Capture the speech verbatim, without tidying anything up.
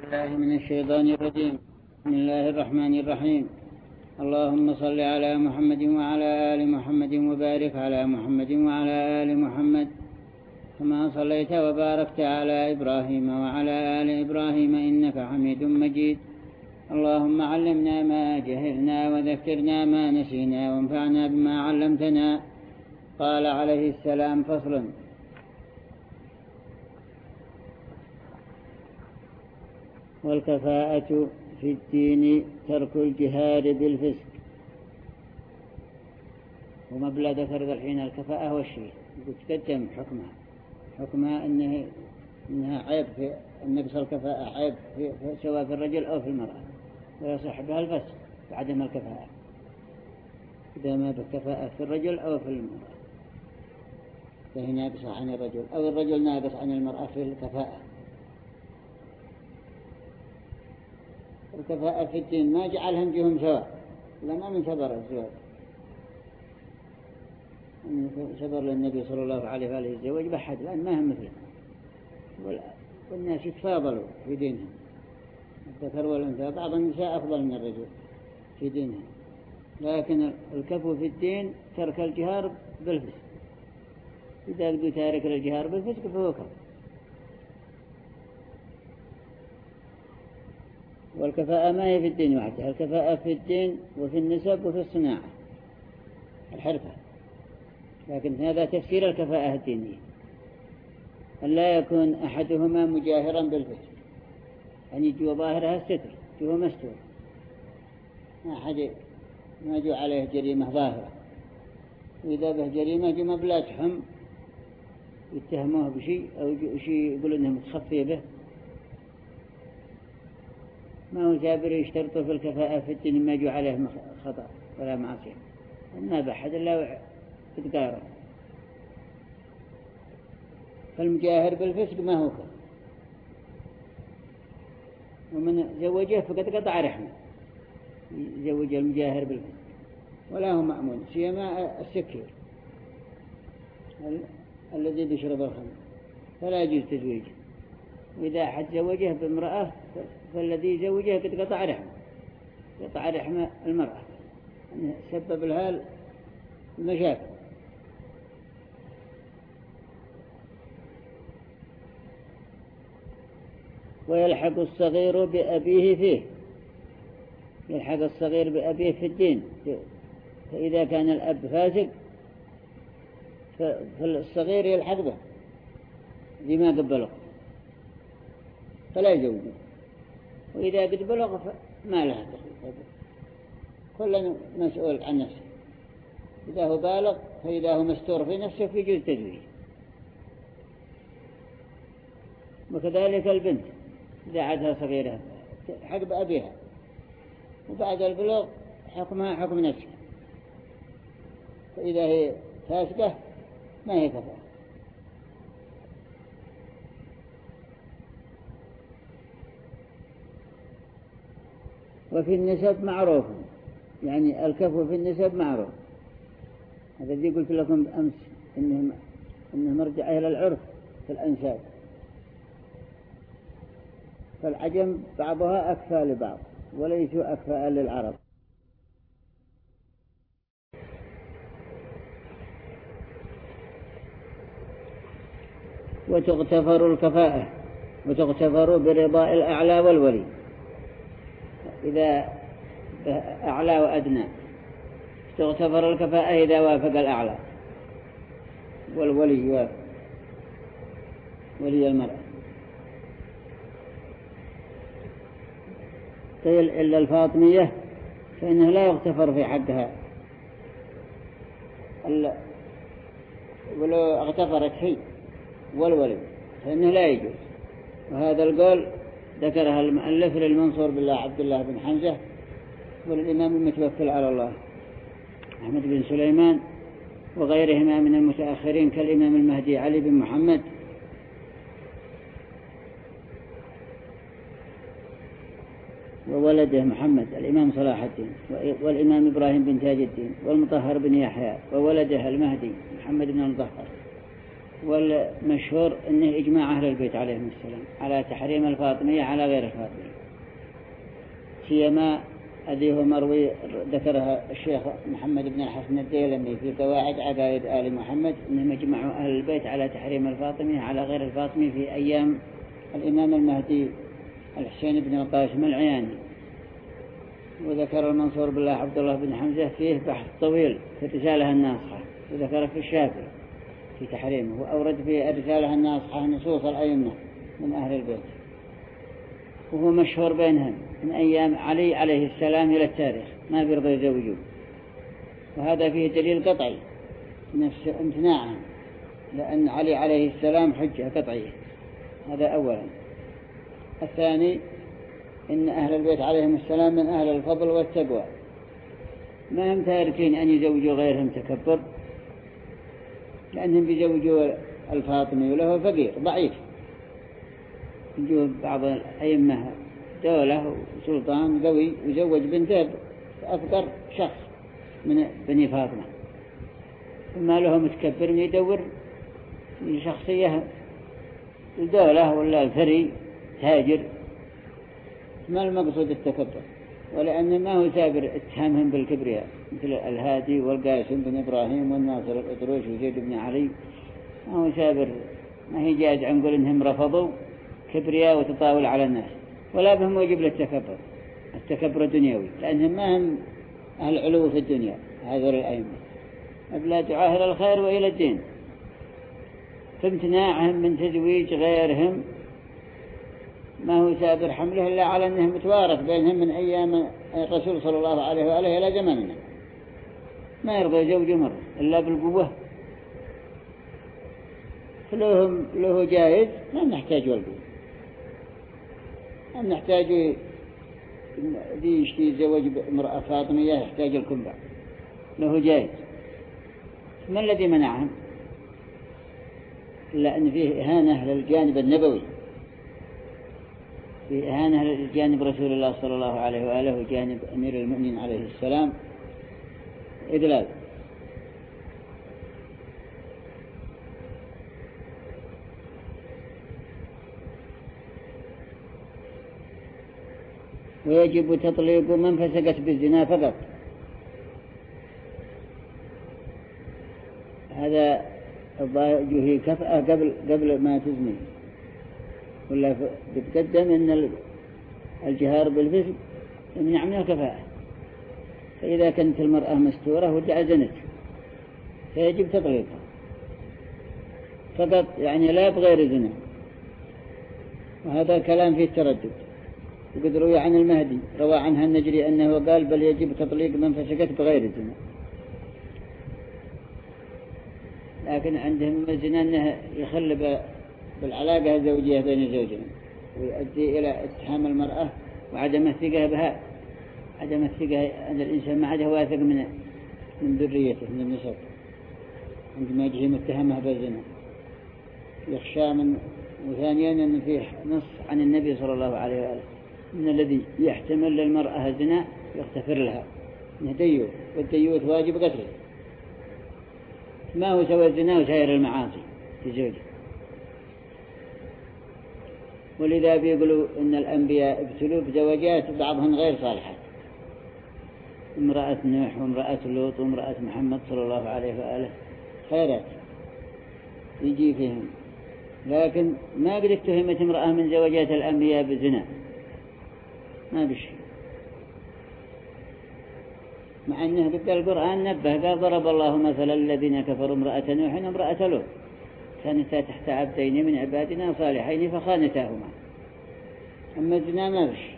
الله من الشيطان الرجيم. بسم الله الرحمن الرحيم. اللهم صل على محمد وعلى آل محمد وبارك على محمد وعلى آل محمد كما صليت وباركت على إبراهيم وعلى آل إبراهيم إنك حميد مجيد. اللهم علمنا ما جهلنا وذكرنا ما نسينا وانفعنا بما علمتنا. قال عليه السلام: فصل: والكفاءة في الدين ترك الجهاد بالفسق. ومبلغ ذكر الحين الكفاءة والشيء تقدم حكمها حكمها إنه إنها عيب في النقص. الكفاءة عيب في سواء في الرجل أو في المرأة، ويصح بها الفسق بعدم الكفاءة إذا ما بكفاءة في الرجل أو في المرأة، فهي ناقصة عن الرجل أو الرجل ناقص عن المرأة في الكفاءة. الكفاءة في الدين ما جعلهم جهم سواء، لما من شبر الزواج شبر للنبي صلى الله عليه وآله الزواج بحد، لأن ما هم مثله، والناس يتفاضلوا في دينهم، الذكر والأنثى، بعض النساء أفضل من الرجل في دينهم، لكن الكفو في الدين ترك الجهار بالفسق. إذا قد تارك الجهار بالفسق فهو كفو. والكفاءة ما هي في الدين وحدها، الكفاءة في الدين وفي النسب وفي الصناعة الحرفة، لكن هذا تفسير الكفاءة الدينية، أن لا يكون أحدهما مجاهرا بالفسق، أن يجوا ظاهرها الستر، جوا مستور، ما أحد ما جو عليه جريمة ظاهرة، وإذا به جريمة جو مبلاتهم يتهموه بشيء أو شيء يقول إنه متخفي به، ما هو جابر يشترطوا في الكفاءة في الدين ما جو عليه خطأ ولا معصية، ما بحد إلا تتقارن. فالمجاهر بالفسق ما هو كفر، ومن زوجه فقد قطع رحمه، زوج المجاهر بالفسق ولا هو مأمون، سيما السكير الذي يشرب الخمر فلا يجوز تزويجه، وإذا أحد زوجه بامرأة فالذي زوجه قد قطع رحمه، قطع رحمة المرأة، يعني سبب لها المشاكل. ويلحق الصغير بأبيه فيه، يلحق الصغير بأبيه في الدين، فإذا كان الأب فاسق فالصغير يلحق به لما قد بلغ فلا يزوجه، وإذا قد بلغ فما له دخل، كل مسؤول عن نفسه، إذا هو بالغ فإذا هو مستور في نفسه فيجوز تزويجه. وكذلك البنت إذا عادها صغيرة حق بأبيها، وبعد البلوغ حكمها حكم نفسها، فإذا هي فاسقة ما هي كفاءة. وفي النسب معروف، يعني الكفو في النسب معروف، هذا الذي قلت لكم أمس إنه إنه مرجع إلى العرف في الأنساب، فالعجم بعضها أكفى لبعض وليسوا أكفاء للعرب. وتغتفر الكفاءة وتغتفر برضاء الأعلى والولي، إذا أعلى وأدنى تغتفر الكفاءة إذا وافق الأعلى والولي يوافق ولي المرأة. إلا الفاطمية فإنه لا يغتفر في حقها، ولو اغتفرت هي والولي فإنه لا يجوز. وهذا القول ذكرها المؤلف للمنصور بالله عبد الله بن حمزة، وللإمام المتوكل على الله أحمد بن سليمان، وغيرهما من المتأخرين كالإمام المهدي علي بن محمد، وولده محمد الإمام صلاح الدين، والإمام إبراهيم بن تاج الدين، والمطهر بن يحيى، وولده المهدي محمد بن المطهر، والمشهور أنه إجماع أهل البيت عليهم السلام على تحريم الفاطمية على غير الفاطمية، سيما الذي هو مروي ذكرها الشيخ محمد بن الحسن الديلمي في قواعد عقائد آل محمد، أنهم اجمعوا أهل البيت على تحريم الفاطمية على غير الفاطمي في أيام الإمام المهدي الحسين بن القاسم العياني. وذكر المنصور بالله عبد الله بن حمزة فيه بحث طويل في الرسالة الناصحة، وذكر في الشافعي في تحريمه، وأورد في الرسالة الناصحة نصوص الأئمة من أهل البيت، وهو مشهور بينهم من أيام علي عليه السلام إلى التاريخ ما بيرضى يزوجون، وهذا فيه دليل قطعي نفس امتناعهم، لأن علي عليه السلام حجة قطعية. هذا أولا. الثاني إن أهل البيت عليهم السلام من أهل الفضل والتقوى، ما هم تاركين أن يزوجوا غيرهم تكبر، لأنهم بيزوجوا الفاطمي وله فقير ضعيف، يجوا بعض الأئمة دولة وسلطان قوي يزوج بنته أفقر شخص من بني فاطمة، ثم له متكبر يدور لشخصية الدولة ولا الثري تاجر، ما المقصود التكبر، ولأن ما هو سابر اتهامهم بالكبرياء مثل الهادي والقاسم بن إبراهيم والناصر الأطروش وزيد بن علي، ما هو سابر، ما هي جاز عن قول إنهم رفضوا كبرياء وتطاول على الناس، ولا بهم وجب للتكبر، التكبر دنيوي، لأنهم ما هم أهل علو في الدنيا هذول الأئمة، أبلا دعاه إلى الخير وإلى الدين، فامتناعهم من تزويج غيرهم ما هو سابر حمله إلا على أنه متوارث بينهم من أيام الرسول صلى الله عليه وآله إلى زمننا، ما يرضى يزوجوا مرة إلا بالقوة، فلهم له جائز ما نحتاج والقوة، ما نحتاج ذي يشتي يتزوج امرأة فاطمية يحتاج الكنبع، له جائز. ما الذي منعهم؟ إلا أن فيه إهانة للجانب النبوي، في إهانة لجانب رسول الله صلى الله عليه وآله وجانب أمير المؤمنين عليه السلام إذلال. ويجب تطليق من فسقت بالزنا فقط، هذا الضاجه كفأة قبل قبل ما تزني، ولا بتقدم أن الجهار بالفسق يمنع من الكفاءة، فإذا كانت المرأة مستورة ودعا زنت فيجب تطليقها فقط، يعني لا بغير زنا، وهذا كلام فيه تردد. وقد روي عن المهدي روى عنها النجري أنه قال بل يجب تطليق من فسقت بغير الزنا، لكن عندهم الزنا أنه يخل بالعلاقة الزوجية بين الزوجين ويؤدي إلى اتهام المرأة وعدم الثقة بها، عدم الثقة أن الإنسان ما عاد واثق من من ذريته من النسب عندما يجي متهمها بالزنا يخشى من. وثانيا أن فيه نص عن النبي صلى الله عليه وآله من الذي يحتمل للمرأة الزنا يغتفر لها ديوث، والديوث واجب قتله، ما هو سوى الزنا وسائر المعاصي في زوجه. ولذا بيقولوا إن الأنبياء ابتلوا بزواجات بعضهم غير صالحات، امرأة نوح وامرأة لوط وامرأة محمد صلى الله عليه وآله خيرات يجي فيهم، لكن ما قد اتهمت امرأة من زواجات الأنبياء بالزنا، ما بشيء، مع أنه قد القرآن نبه قال ضرب الله مثلا الذين كفروا امرأة نوح وامرأة لوط كانتا تحت عبدين من عبادنا صالحين فخانتاهما، أما الزنا ما بشيء.